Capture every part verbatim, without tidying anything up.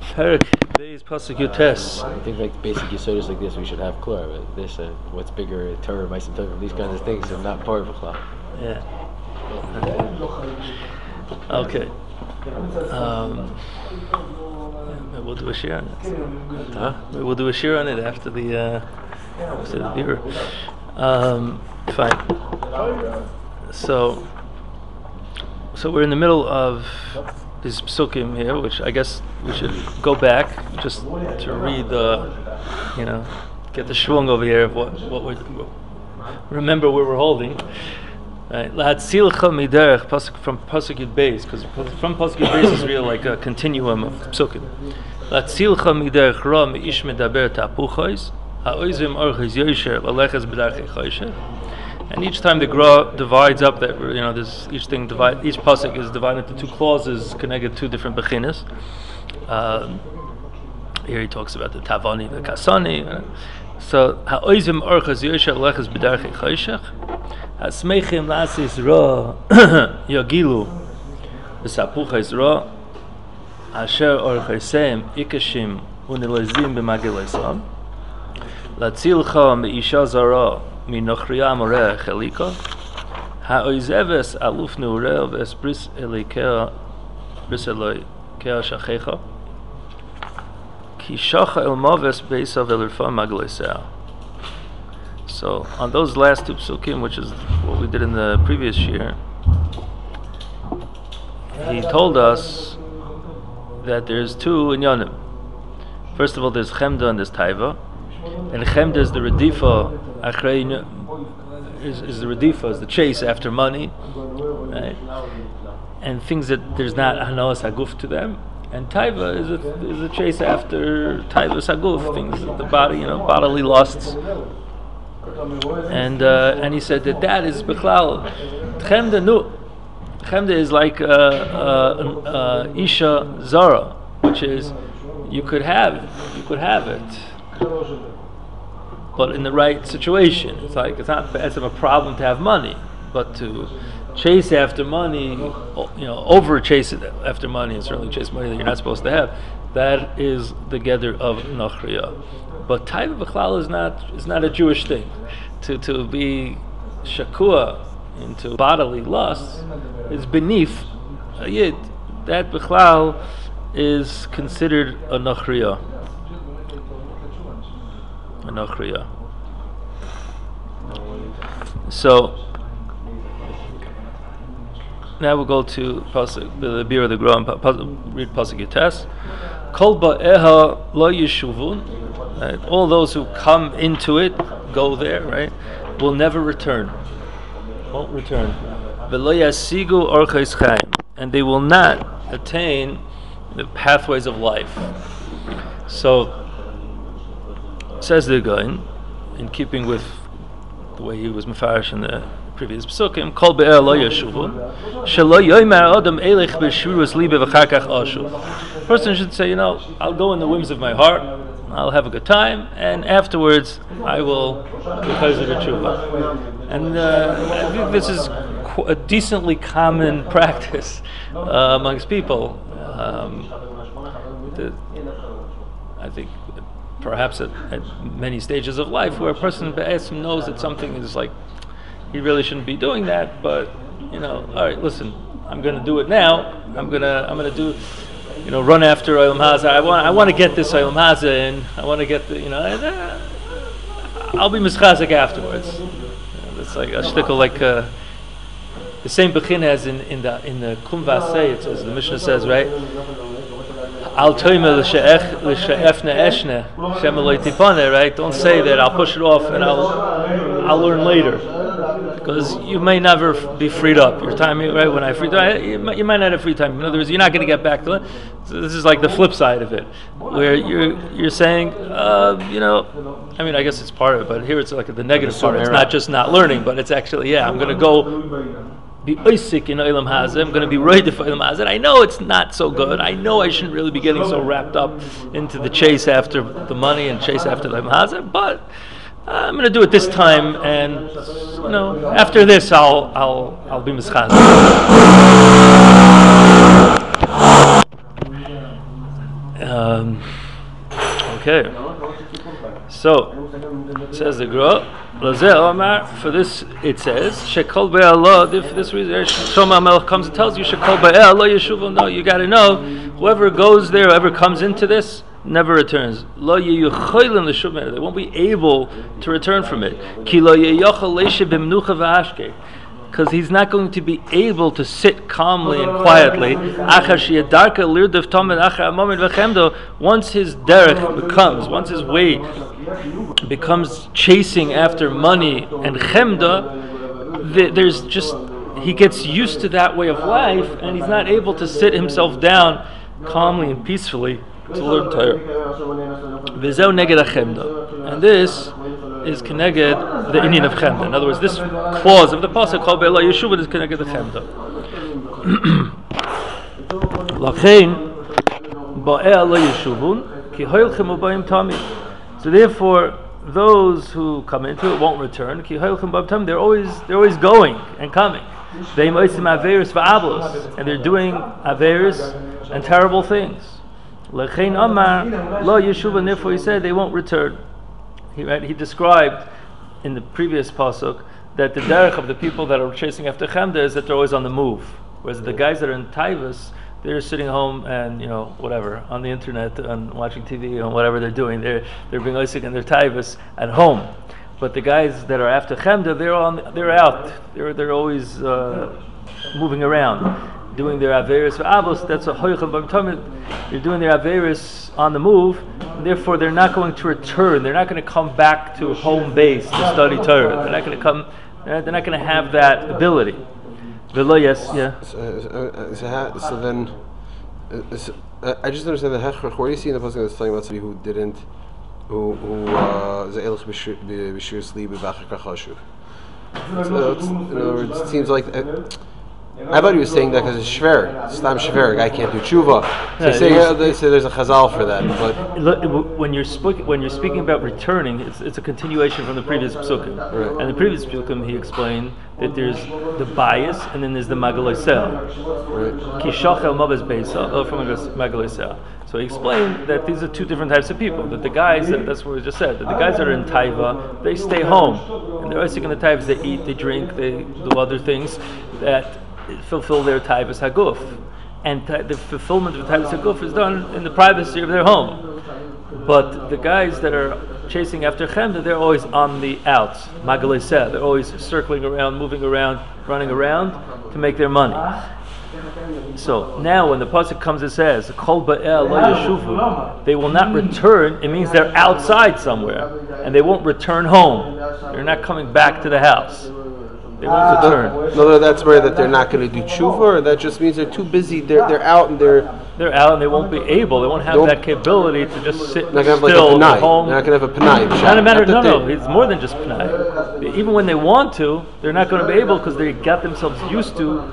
Perik Beis Pasuk Yutes. I think like basic yesodis like this we should have clear, but this uh, what's bigger, Torah, Ma'asim Tovim, these kinds of things are not part of a klal. Yeah. Okay. Um, maybe we'll do a share on it. Huh? Maybe we'll do a share on it after the uh, after the beer. Um, fine. So, so we're in the middle of these psukim here, which I guess we should go back just to read the, you know, get the shwung over here of what what we remember where we're holding. Right, La'atzilcha miderech pasuk from pasuk Yud Beis, because from pasuk Yud Beis is really like a continuum of psukim. La'atzilcha miderech ra meish medaber tapuchos ha'oizim orchos yosher laleches b'darchei chosher. And each time the Gra divides up that, you know, this each thing divide each pasuk is divided into two clauses connected to different bechinas. Um, here he talks about the tavani, the kasani. Uh, so ha'oizim orchos yosher laleches b'darchei chosher. Hasmeichim lasis ra yagilu b'sapuchos ra asher orchosem ikashim unilazim b'magilasam latzilcha meisha zara minochriya moreh chelika ha'oizeves aluf neureh v'espris elikea bris elokea shachecha ki shacha el maves beisav el irfa magilasah. So on those last two psukim, which is what we did in the previous year, he told us that there's two inyanim. First of all, there's chemda and there's taiva, and chemda is the redifa, achrei is, is the redifa, is the chase after money, right? And things that there's not hanos haguf to them. And taiva is a is a chase after taiva haguf, things that the body, you know, bodily lusts. And uh, and he said that that is bechlal chemda nu. Chemda is like uh, uh, uh, isha zara, which is you could have you could have it, but in the right situation. It's like it's not as of a problem to have money, but to chase after money, you know, over chase it after money, and certainly chase money that you're not supposed to have. That is the gather of nachriya. But taiva b'chlal is not is not a Jewish thing. To to be shakua into bodily lusts is beneath a yid. That b'chlal is considered a nachriya. A nachriya. So now we'll go to pasuk, the beer of the Gra, and read pasuk Yites. Kol ba'eha lo yishuvun. Right. All those who come into it, go there, right, will never return. Won't return. V'lo yasigu orchos chaim, and they will not attain the pathways of life. So, says the Gaon, in keeping with the way he was mefarish in the previous psukim, kol be'er lo yashuvun, shelo yoymer adam elech b'shurus libe v'chakach ashuv. Person should say, you know, I'll go in the whims of my heart, I'll have a good time, and afterwards I will because of the tshuva. And uh, I think this is qu- a decently common practice uh, amongst people. Um, the, I think perhaps at, at many stages of life where a person knows that something is like he really shouldn't be doing that, but you know, all right, listen, I'm going to do it now. I'm gonna I'm gonna do. You know, run after Olam Hazeh. I want, I want to get this Olam Hazeh in. I want to get the, you know, and, uh, I'll be mischazik afterwards. You know, it's like a shtickle, like uh, the same bechin as in in the in the Kum Vasei. It says the Mishnah says, right? Al toime l'she'ef l'she'efne eshne shemeloi tipane. Right? Don't say that. I'll push it off and I'll I'll learn later. Because you may never f- be freed up. Your time, right? When I free time, you might, you might not have free time. In other words, you're not going to get back to it. So this is like the flip side of it, where you're you're saying, uh, you know, I mean, I guess it's part of it, but here it's like the negative part. It's not just not learning, but it's actually, yeah, I'm going to go be oisik in Olam Hazeh. I'm going to be ready for Olam Hazeh. I know it's not so good. I know I shouldn't really be getting so wrapped up into the chase after the money and chase after Olam Hazeh, but I'm going to do it this time, and you know, after this, I'll I'll I'll be mischaz. Um, Okay. So says the Gra. For this it says Shekol Be'Allah. For this reason, Shlomo Melech comes and tells you Shekol Be'Allah Yeshuvu. No, you got to know whoever goes there, whoever comes into this, never returns. Lo yeyucholim l'shuv. They won't be able to return from it. Ki lo yeyachol leishe b'mnucha v'ashke. Because he's not going to be able to sit calmly and quietly. Once his derech becomes, once his way becomes chasing after money and chemda, there's just, he gets used to that way of life, and he's not able to sit himself down calmly and peacefully to learn Torah. V'zeu neged hachemda. And this is keneged the inyan of chemda. In other words, this clause of the pasuk called Be'Elo Yeshuvah is keneged the chemda. Lachein ba'el lo yeshuvun ki hoylchem ubayim tami. So therefore, those who come into it won't return. Ki hoylchem ubayim tami. They're always they're always going and coming. They moisim averis va'avlos, and they're doing averis and terrible things. Lachein amar lo yeshuvah. Therefore, he said they won't return. He, right, he described in the previous pasuk that the derech of the people that are chasing after chemda is that they're always on the move, whereas the guys that are in taivas, they're sitting home and you know whatever on the internet and watching T V and whatever they're doing. They're they're being isik in their taivas at home. But the guys that are after chemda, they're on they're out. They're they're always uh, moving around, doing their averis for avos. That's a hoychel b'tamid. They're doing their averis on the move, and therefore they're not going to return. They're not going to come back to home base to study Torah. They're not going to come. They're not going to have that ability. Velo, yes, yeah. So, uh, so, ha, so then, uh, so, uh, I just understand the hechach. Where do you see in the pasuk that's talking about somebody who didn't, who who is elch b'shir sleep b'achar kachashuv? So, in other words, it seems like. Uh, I thought he was saying that because it's shver, stam shver, a guy can't do tshuva. So yeah, saying, uh, they say there's a chazal for that. But when you're speaking, when you're speaking about returning, it's it's a continuation from the previous psukim. Right. And the previous psukim, he explained that there's the bias and then there's the magaloisel. Kishachel mabes beisa, from magaloisel. So he explained that these are two different types of people. That the guys, that, that's what we just said, that the guys that are in taiva, they stay home. And they're also in the taivas, they eat, they drink, they do other things that fulfill their taivas haguf. And t- the fulfillment of taivas haguf is done in the privacy of their home. But the guys that are chasing after chemda, they're always on the outs. Magaliseh, they're always circling around, moving around, running around to make their money. So now when the pasuk comes and says Kol ba'el lo yeshuvu, they will not return, it means they're outside somewhere and they won't return home. They're not coming back to the house. They won't return. No, that's where that they're not going to do tshuva, or that just means they're too busy. They're they're out and they're they're out and they won't be able. They won't have that capability to just sit not gonna still have like a at home. They're not going to have a panai. Not a matter. No, no. It's more than just panai. Even when they want to, they're not going to be able because they got themselves used to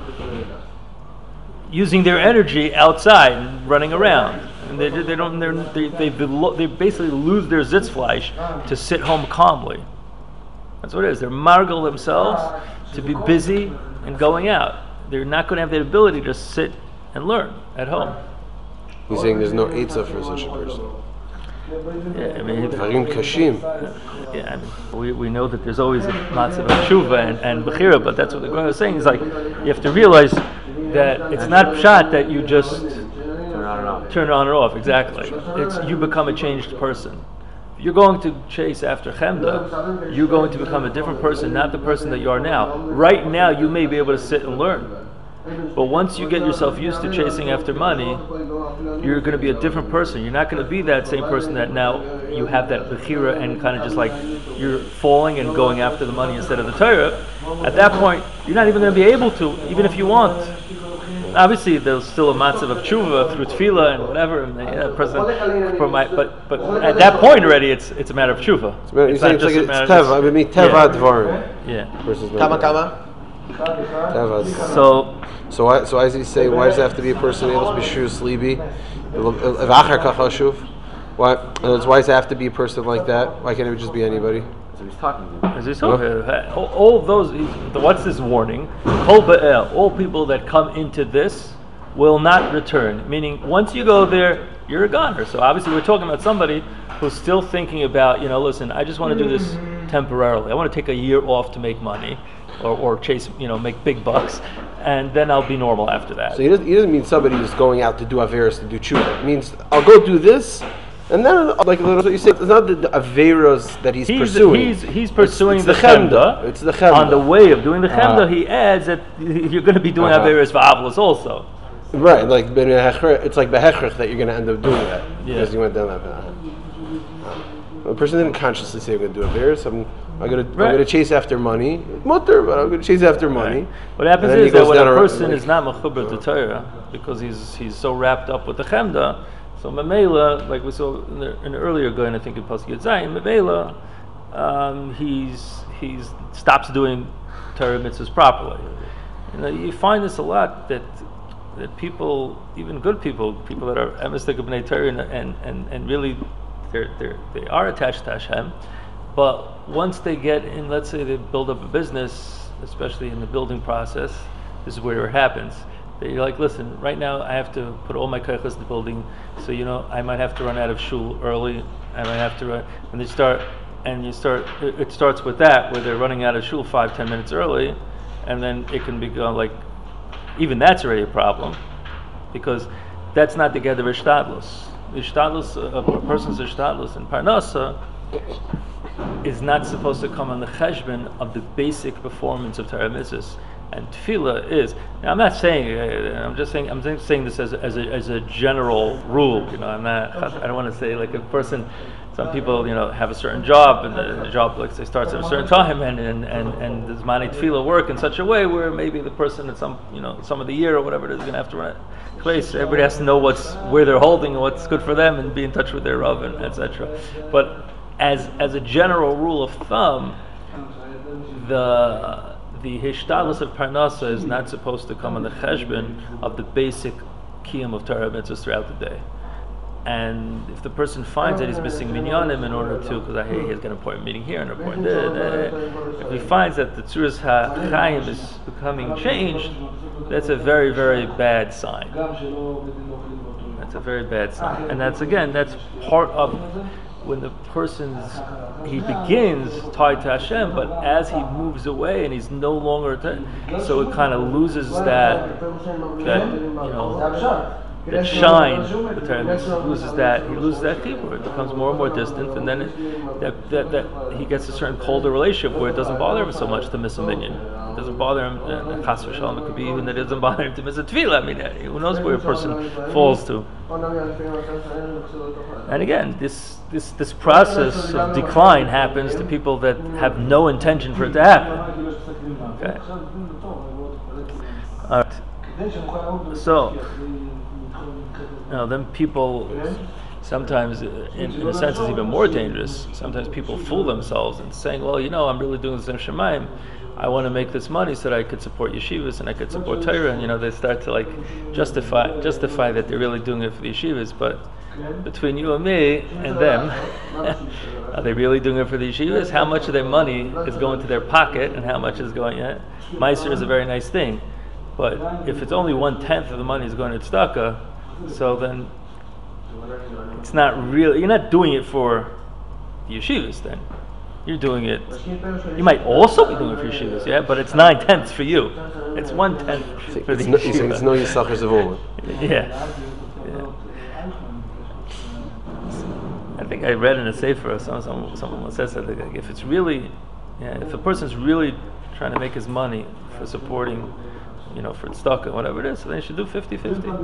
using their energy outside and running around. And they they don't they're, they they they basically lose their zitzfleisch to sit home calmly. That's what it is. They're margal themselves to be busy and going out. They're not going to have the ability to sit and learn at home. He's saying there's no eitzah for such a person. Yeah, I mean, Dvarim kashim. Yeah, I mean, we we know that there's always a matzah of tshuva and, and bechira, but that's what the Gemara is saying. Is like you have to realize that it's not pshat that you just turn on and off. Turn on or off. Exactly. It's you become a changed person. You're going to chase after chemda, you're going to become a different person, not the person that you are now. Right now, you may be able to sit and learn. But once you get yourself used to chasing after money, you're going to be a different person. You're not going to be that same person that now you have that bechira and kind of just like you're falling and going after the money instead of the Torah. At that point, you're not even going to be able to, even if you want. Obviously, there's still a matzav of tshuva through tefillah and whatever, and the uh, person, for my, but but at that point already, it's it's a matter of tshuva. It's, matter, it's, it's like it's teva. I mean, teva dvarim. Yeah. Versus kama kama. Teva. So so why so why does he say why does it have to be a person able to be shur sleepy? V'achar kachashuv. Why? Why does it have to be a person like that? Why can't it just be anybody? So he's talking to As he's talking, all, all of those, what's this warning? Kol ba'el, all people that come into this will not return. Meaning, once you go there, you're a goner. So obviously we're talking about somebody who's still thinking about, you know, listen, I just want to do this temporarily. I want to take a year off to make money, or, or chase, you know, make big bucks, and then I'll be normal after that. So he doesn't, he doesn't mean somebody who's going out to do averos to do tshuva. It means I'll go do this, and then like what you say, it's not the, the averos that he's, he's pursuing. He's he's pursuing it's, it's the, the chemda. chemda. It's the chemda. On the way of doing the chemda, Uh-huh. he adds that you're going to be doing Uh-huh. averos v'avlos also. Right, like ben hechrech, it's like behechrech that you're going to end up doing that Yeah. because you went down that path. A person didn't consciously say I'm going to do averos. I'm I'm going to Right. I'm going to chase after money, mutter, but I'm going to chase after money. Right. What happens And then is he that goes when a down a- person like- is not mechuber to Torah because he's he's so wrapped up with the chemda, so memela, like we saw in the, in the earlier going, I think in Pasuk Yud Zayin, memela, um, he's he's stops doing Torah mitzvahs properly. You know, you find this a lot that that people, even good people, people that are emistic of bnei Torah and, and and and really they're they they are attached to Hashem. But once they get in, let's say they build up a business, especially in the building process, this is where it happens. They're like, listen, right now I have to put all my kaychas in the building, so you know I might have to run out of shul early. I might have to run, and they start, and you start. It, it starts with that, where they're running out of shul five, ten minutes early, and then it can become like, even that's already a problem, because that's not the gather ishtadlus. Ishtadlus, a, a person's ishtadlus in parnasa is not supposed to come on the cheshbon of the basic performance of Torah mitzvahs, and tefillah is. Now, I'm not saying. Uh, I'm just saying. I'm just saying this as a, as a as a general rule. You know, I'm not. I don't want to say like a person. Some people, you know, have a certain job, and the, the job, like say, starts at a certain time, and and and and does mani tefillah work in such a way where maybe the person at some, you know, some of the year or whatever it is going to have to run a place. Everybody has to know what's where they're holding and what's good for them, and be in touch with their rav, and et cetera. But as as a general rule of thumb, the the hishtadlus of parnasa is not supposed to come on the cheshbon of the basic kiyum of Torah mitzvahs throughout the day. And if the person finds that he's missing minyanim in order to, because I hear he's got an important meeting here and an important there, if he finds that the tzuras ha'chaim is becoming changed, that's a very, very bad sign. That's a very bad sign. And that's, again, that's part of when the person's, he begins tied to Hashem, but as he moves away and he's no longer, t- so it kind of loses that, that, you know, that shine, the Torah loses that, he loses that chibur. It becomes more and more distant, and then it, that, that, that he gets a certain colder relationship where it doesn't bother him so much to miss a minyan. It doesn't bother him, uh, chas v'shalom, it could be even that it doesn't bother him to miss a tefillah. I mean, uh, who knows where a person falls to. And again, this, this, this process of decline happens to people that have no intention for it to happen. Okay. All right. So, you know, then people sometimes, in, in a sense, it's even more dangerous. Sometimes people fool themselves and saying, well, you know, I'm really doing this in Shemaim. I want to make this money so that I could support yeshivas and I could support Torah. And, you know, they start to, like, justify justify that they're really doing it for the yeshivas. But between you and me and them, are they really doing it for the yeshivas? How much of their money is going to their pocket and how much is going, yeah? Meiser is a very nice thing. But if it's only one-tenth of the money is going to tzedakah, so then it's not really, you're not doing it for the yeshivas then. You're doing it, you might also be doing it for yeshivas, yeah, but it's nine tenths for you. It's one tenth for the it's no, yeshiva. you it's no yisachar zavoma. Yeah. yeah. I think I read in a sefer, someone, someone, someone says that like, if it's really, yeah, if a person's really trying to make his money for supporting, you know, for tzedakah, whatever it is, so then you should do fifty-fifty. You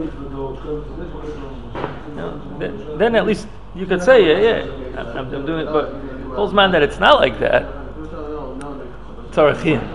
know, then, then at least you could say, yeah, yeah, I'm, I'm doing it, but holds man that it's not like that. Tzarachin.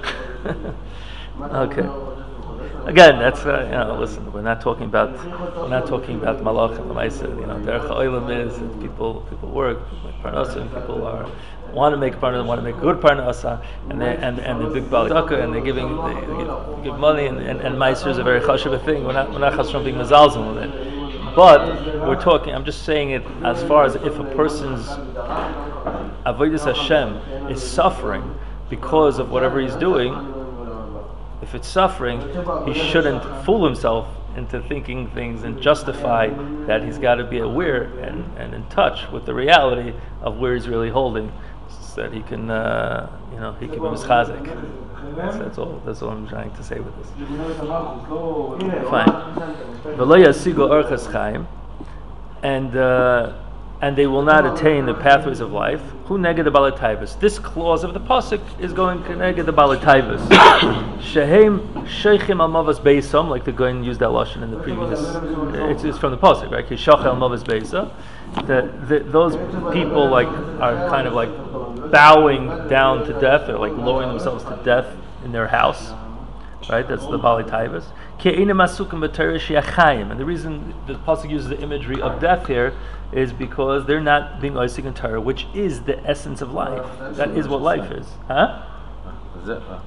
Okay. Again, that's uh, you know. Listen, we're not talking about we're not talking about malach and lemaisa. You know, derech ha'olam is that people people work, make parnasa, and people are want to make parnasa, want to make good parnasa, and they and and the big bal tzedakah, and they're giving they, they give, give money, and and, and meiser is a very chashuv thing. We're not we're not chashuv being mazalzim with it, but we're talking. I'm just saying it as far as if a person's avodas Hashem is suffering because of whatever he's doing. If it's suffering, he shouldn't fool himself into thinking things and justify that he's got to be aware and, and in touch with the reality of where he's really holding, so that he can, uh, you know, he can be mischazik. That's, that's all. That's all I'm trying to say with this. Fine. V'lo yasigu orchos chaim, and uh, and they will not attain the pathways of life. Who neged the balataivus? This clause of the pasuk is going to neged the balataivus. Shehem sheichim al mavas beisam, like the Goyen used that lashon in the previous. It's, it's from the pasuk, right? Kishach al mavas beisa. That those people like are kind of like bowing down to death, or like lowering themselves to death in their house, right? That's the balataivus. And the reason the pasuk uses the imagery of death here is because they're not being oisik in Torah, which is the essence of life. That is what life is, huh? Therefore,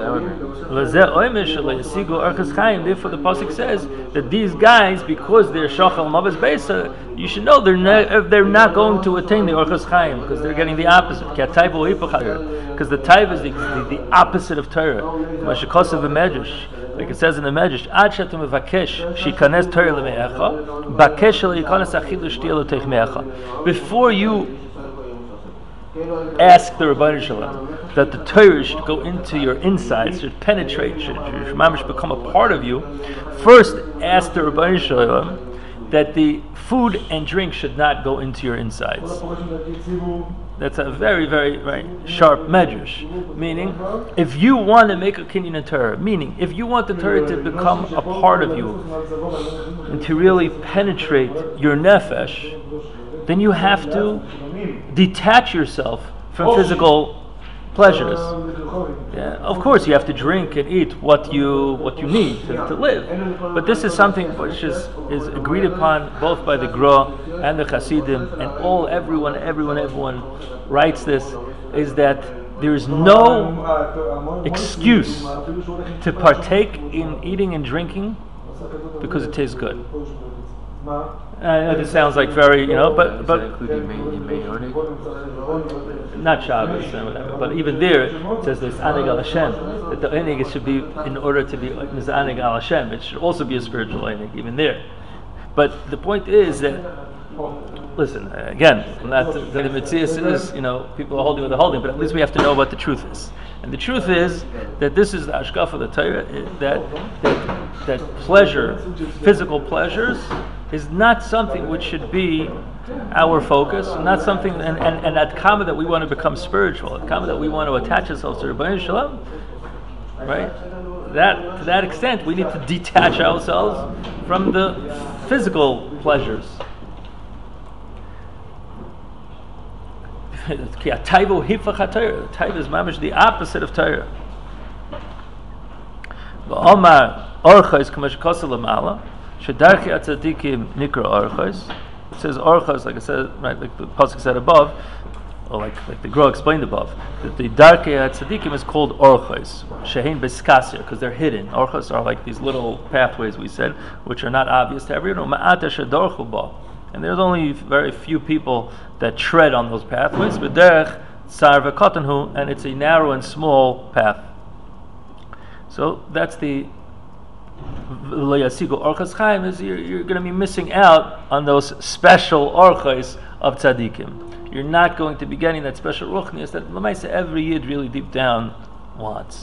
the pasuk says that these guys, because they're shachal mavas beisa, you should know they're not, they're not going to attain the orchos chaim, because they're getting the opposite. Because the taiva is the, the, the opposite of Torah. Like it says in the Medrash, Ad shetu mevakesh shikanes Torah leme'echa, bakesh le'yikanes achilu shtiya l'teichme'echa. Before you ask the Rebbeinu Shalom that the Torah should go into your insides, should penetrate, should, should mamish become a part of you, first ask the Rebbeinu Shalom that the food and drink should not go into your insides. That's a very, very, very sharp medrash. Meaning, if you want to make a kinyan in Torah, meaning if you want the Torah to become a part of you and to really penetrate your nefesh, then you have to detach yourself from physical pleasures. Yeah, of course, you have to drink and eat what you what you need to, to live. But this is something which is, is agreed upon both by the Gra and the Hasidim, and all everyone, everyone, everyone writes this, is that there is no excuse to partake in eating and drinking because it tastes good. I know this sounds like very, you know, but but not Shabbos and whatever. But even there, it says there's Anig al Hashem. That the Anig should be, in order to be Anig al Hashem, it should also be a spiritual Anig, even there. But the point is that, listen, again, not the, the Metzias is, you know, people are holding what they're holding, but at least we have to know what the truth is. And the truth is that this is the Ashkaf of the Torah, that that that pleasure, physical pleasures, is not something which should be our focus, not something, and, and, and at Kama that we want to become spiritual, at Kama that we want to attach ourselves to Rebbeinu Shalom, right? That, to that extent, we need to detach ourselves from the physical pleasures. Taiva is mamish the opposite of Torah. Shedarchi atzadikim nikra orchos. It says orchos, like I said, right, like the pasuk said above, or like like the Gra explained above, that the darkei atzadikim is called orchos. Shehein beskasya, because they're hidden. Orchos are like these little pathways, we said, which are not obvious to everyone. Ma'ata shedorchu ba, and there's only very few people that tread on those pathways. B'derech tsar v'katanhu, and it's a narrow and small path. So that's the Orchos Chaim, is you're, you're going to be missing out on those special orchos of tzaddikim. You're not going to be getting that special ruchnius that Lamaisa every yid really deep down wants.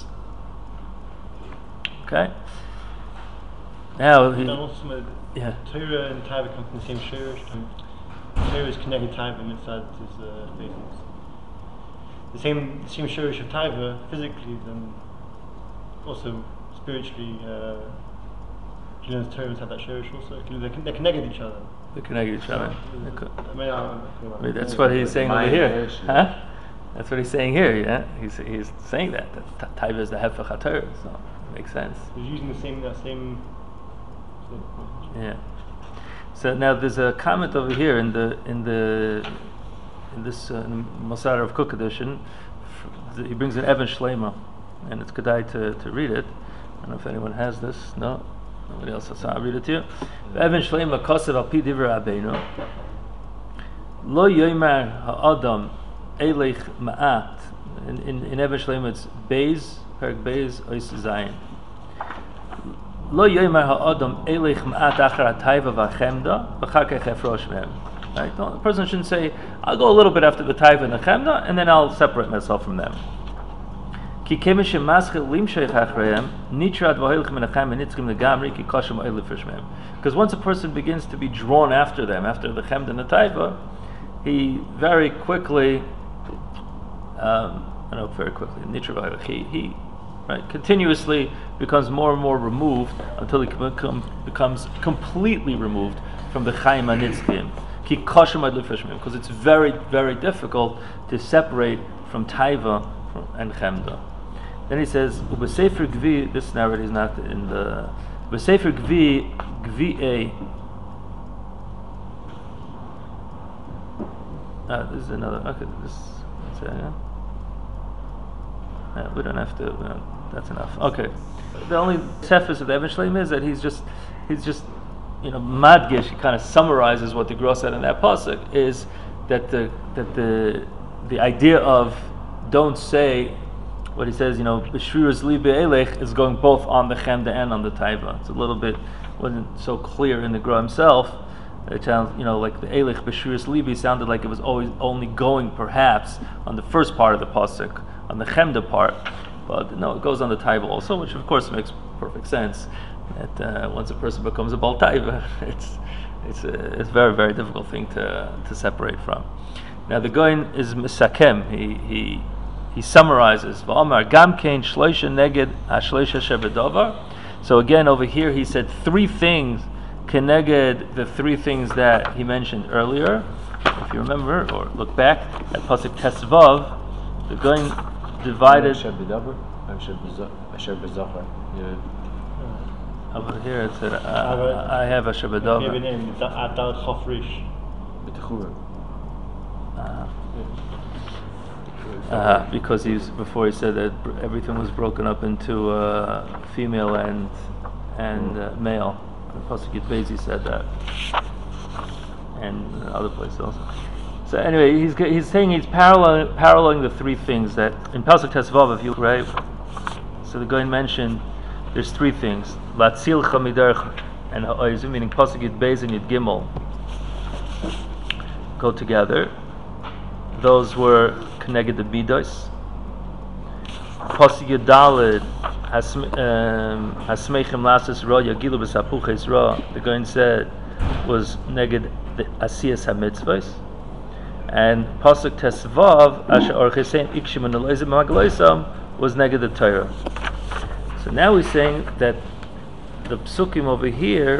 Okay? Now, he, yeah. Torah and Taiva come from the same shirish. Torah is connected Taiva inside his uh, faithfulness. The same, the same shirish of Taiva physically, then also spiritually. Uh, You know, the Torahs have that shirish also. They're, they're connected to each other. They're connected to each other. I mean, I mean, that's what he's saying over here, huh? That's what he's saying here. Yeah, he's he's saying that that Taiva is the hefech haTorah, so it makes sense. He's using the same that same. Yeah. So now there's a comment over here in the in the in this uh, Masar of Cook edition. He brings an Evan Shlema, and it's kedai to to read it. I don't know if anyone has this. No. Nobody else has. I'll read it to you. Evan Shleima Kosev al pi divrei Rabbeinu Lo yomer ha'adam elech ma'at. In in in Evan Shleima it's Beis Perak Beis Ois Zayin. Lo yomer ha'adam elech ma'at achar ha'taiva v'chemda v'char kech efrosh mehem. Right? No, the person shouldn't say, I'll go a little bit after the taiva and the chemda, and then I'll separate myself from them. Ki kemish maschil limsheich achreim nitrad v'hoilch menachem v'nitzkim legamri ki koshem oil lefresh mehem. Because once a person begins to be drawn after them, after the chemda and the taiva, he very quickly, um, I don't know, very quickly, nitra v'hoilch, he, he right, continuously becomes more and more removed until he become, becomes completely removed from the chaim anitzkim. Because it's very, very difficult to separate from taiva and chemda. Then he says, "Ubesefer gvi." This narrative is not in the Ubesefer gvi gvi a. Ah, this is another. Okay, this. That's it, yeah? Yeah, we don't have to. We don't, that's enough. Okay. The only sefis of the Even Shleim is that he's just, he's just. You know, Madgish, he kind of summarizes what the Gra said in that pasuk, is that the that the the idea of don't say what he says, you know, B'shvirus li be'elech is going both on the chemda and on the taiva. It's a little bit wasn't so clear in the Gra himself. It sounds, you know, like the elech B'shvirus libi sounded like it was always only going perhaps on the first part of the pasuk, on the chemda part, but no, it goes on the taiva also, which of course makes perfect sense. That uh, once a person becomes a Baal Taiva, it's it's a it's a very very difficult thing to to separate from. Now the Goin is Misakem. He he he summarizes. V'amar gam kein shloisha neged hashloisha shebedavar. So again over here he said three things keneged the three things that he mentioned earlier. If you remember or look back at pasuk Tesvav, the Goin divided. Over here it said, uh, I have a Shabbat. Maybe name Adal Chofrish. Uh, uh, because he's before he said that everything was broken up into uh, female and and uh, male. The Pasuk Yud Beis he said that, and other places also. So anyway, he's he's saying he's paralleling paralleling the three things that in Pasuk Tesvav, if you right. So the guy mentioned. There's three things: Latzil Chamiderch and Ha'oizim, meaning Pasuk Yud Beis and Yud Gimel, go together. Those were connected to Bidos. Pasuk Yud Daled Hasmeichem Lasses Ra Yagilu B'Sapuches Ra. The Goin said was neged the Asiyas HaMitzvos, and Pasuk Tesvav Asher Orchesein Ikshim and Eloizim Magaloisam was neged the Torah. So now he's saying that the psukim over here,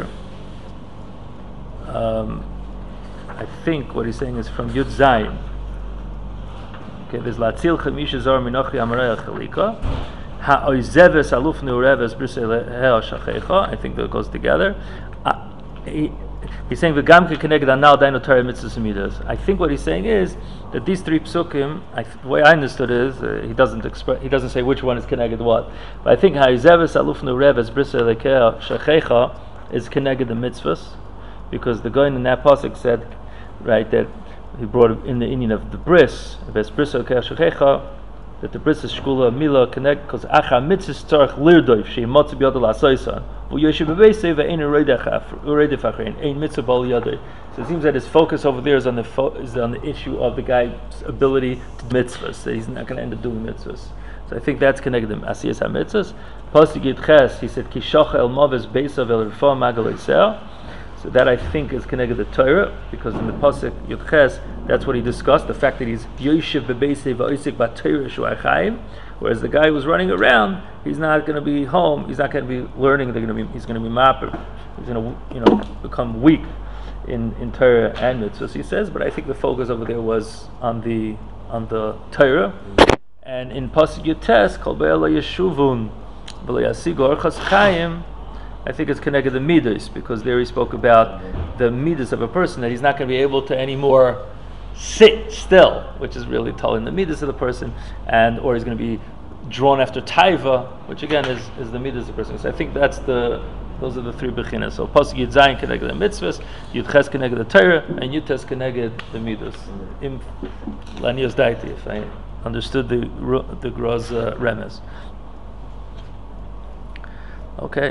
um, I think what he's saying is from Yud Zayin. Okay, there's Latzil Chamisha Zor Minochi Amarei Chalika, Ha'oizeves Aluf Neureves Brisei Lehel Shachecha. I think that goes together. Uh, he, he's saying V'gam Kekeneged Anal Dainu Torah Mitzvahs Midas. I think what he's saying is that these three psukim, I, the way I understood it is, uh, he doesn't express, he doesn't say which one is Keneged what. But I think Ha'oizeves Aluf Neureves Brisei Lehel Shachecha is Keneged the mitzvahs, because the guy in that pasuk said, right, that he brought in the Indian of the bris, Ves Brisei Lehel Shachecha, that the bris is shkula mila connect because acha mitzvahs tzarich lirdoif she motz biyadol asoisan u'yoshe bebeisei ve'ein ureidef achein ein mitzvah bal yadoi. So it seems that his focus over there is on the fo- is on the issue of the guy's ability to mitzvahs. That he's not going to end up doing mitzvahs. So I think that's connected to asiyas ha-mitzvahs. Pasuk Yud Ches, he said kishocha el maves beisav el refa magal. So that I think is connected to Torah, because in the pasuk Yud Ches, that's what he discussed, the fact that he's Yoshev bebeisei va'osek b'Torah shu achayim, whereas the guy who's running around, he's not going to be home, he's not going to be learning, they're going to be, he's going to be mapper, he's going to, you know, become weak in, in Torah and mitzvahs, he says, but I think the focus over there was on the on the Torah, and in pasuk Yud Tes, kol be'ela yeshuvun v'lo yasigu orchos chayim, I think it's connected to midas, because there he spoke about the midas of a person, that he's not going to be able to anymore sit still, which is really telling the midas of the person, and or he's going to be drawn after taiva, which again is, is the midas of the person. So I think that's the those are the three bechinas. So pasuk Yud Zayin connected the mitzvahs, Yud Ches connected the Torah, and Yud Tes connected the midas. Im lanios daiti, if I understood the the Gra's uh, remez. Okay.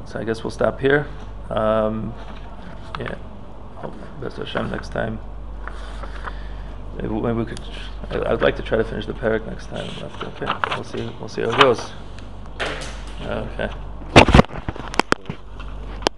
so I guess we'll stop here. Um, yeah, hope B'ez Hashem next time. Maybe, maybe we could. I, I'd like to try to finish the parak next time. Okay, we'll see. We'll see how it goes. Okay.